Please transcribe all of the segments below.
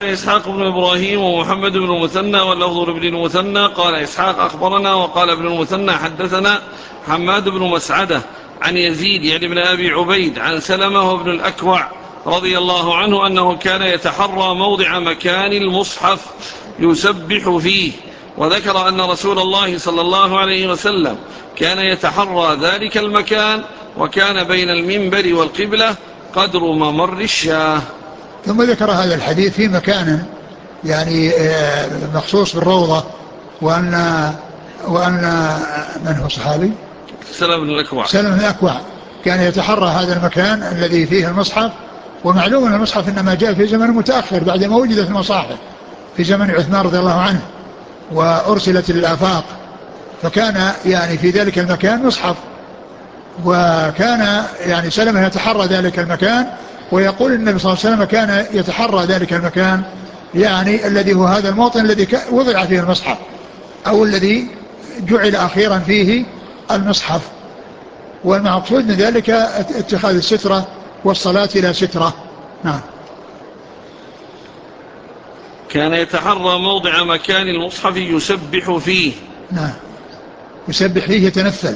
إسحاق بن إبراهيم ومحمد بن المثنى واللفظ بن المثنى قال إسحاق أخبرنا وقال ابن المثنى حدثنا حماد بن مسعدة عن يزيد يعني ابن أبي عبيد عن سلمة بن الأكوع رضي الله عنه أنه كان يتحرى موضع مكان المصحف يسبح فيه، وذكر أن رسول الله صلى الله عليه وسلم كان يتحرى ذلك المكان وكان بين المنبر والقبلة قدر ممر الشاه. ثم ذكر هذا الحديث في مكان يعني مخصوص بالروضة، وأن من هو صحابي؟ سلم بن الأكوع كان يتحرى هذا المكان الذي فيه المصحف. ومعلوم أن المصحف إنما جاء في زمن متأخر بعد ما وجدت المصاحف في زمن عثمان رضي الله عنه وأرسلت للآفاق، فكان يعني في ذلك المكان مصحف، وكان يعني سلمة يتحرى ذلك المكان، ويقول النبي صلى الله عليه وسلم كان يتحرى ذلك المكان يعني الذي هو هذا الموطن الذي وضع فيه المصحف أو الذي جعل أخيرا فيه المصحف. والمقصود من ذلك اتخاذ السترة والصلاة إلى سترة. نعم. كان يتحرى موضع مكان المصحف يسبح فيه. نعم. يسبح فيه يتنفل.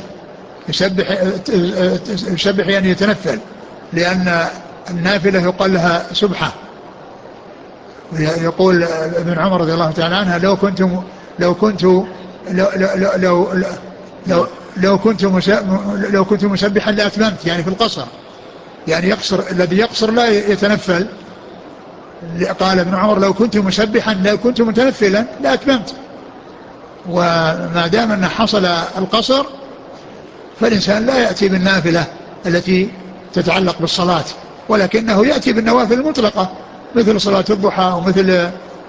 يسبح يعني يتنفل، لأن النافلة يقال لها سبحة. يقول ابن عمر رضي الله تعالى عنها لو كنت مسبحا لأتممت، يعني في القصر، يعني يقصر، الذي يقصر لا يتنفل. قال ابن عمر لو كنت مسبحا لو كنت متنفلا لأتممت. وما دام أن حصل القصر فالإنسان لا يأتي بالنافلة التي تتعلق بالصلاة، ولكنه يأتي بالنوافل المطلقة مثل صلاة الضحى ومثل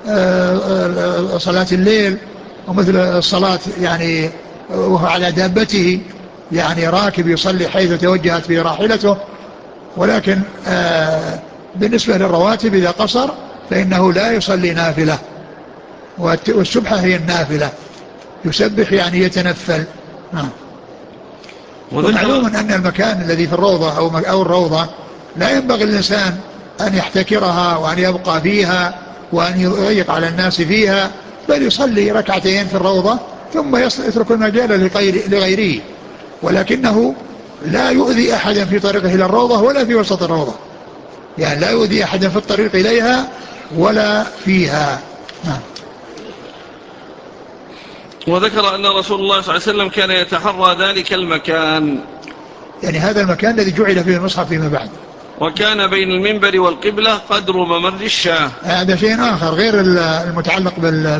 صلاة الليل ومثل الصلاة يعني وهو على دابته، يعني راكب يصلي حيث توجهت به راحلته. ولكن بالنسبة للرواتب إذا قصر فإنه لا يصلي نافلة، والسبحة هي النافلة. يسبح يعني يتنفل. ومعلوم أن المكان الذي في الروضة أو الروضة لا ينبغي الإنسان أن يحتكرها وأن يبقى فيها وأن يضيق على الناس فيها، بل يصلي ركعتين في الروضة ثم يترك المجال لغيره، ولكنه لا يؤذي أحدا في طريقه إلى الروضة ولا في وسط الروضة، يعني لا يؤذي أحدا في الطريق إليها ولا فيها. وذكر أن رسول الله صلى الله عليه وسلم كان يتحرى ذلك المكان، يعني هذا المكان الذي جعل فيه المصحف فيما بعد، وكان بين المنبر والقبلة قدر ممر الشاه. هذا شيء آخر غير المتعلق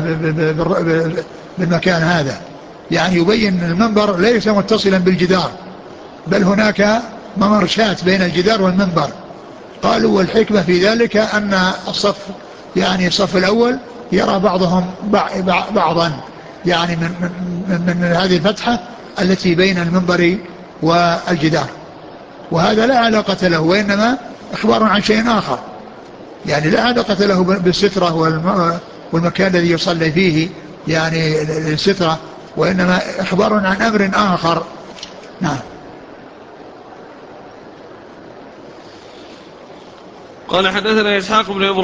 بالمكان هذا. يعني يبين المنبر ليس متصلا بالجدار، بل هناك ممر شات بين الجدار والمنبر. قالوا والحكمة في ذلك أن الصف يعني الصف الأول يرى بعضهم بعضا يعني من هذه الفتحة التي بين المنبر والجدار، وهذا لا علاقة له، وإنما إخبار عن شيء آخر، يعني لا علاقة له بالسترة والمكان الذي يصلي فيه يعني السترة، وإنما إخبار عن أمر آخر. نعم. قال حدثنا إسحاق بن إبراهيم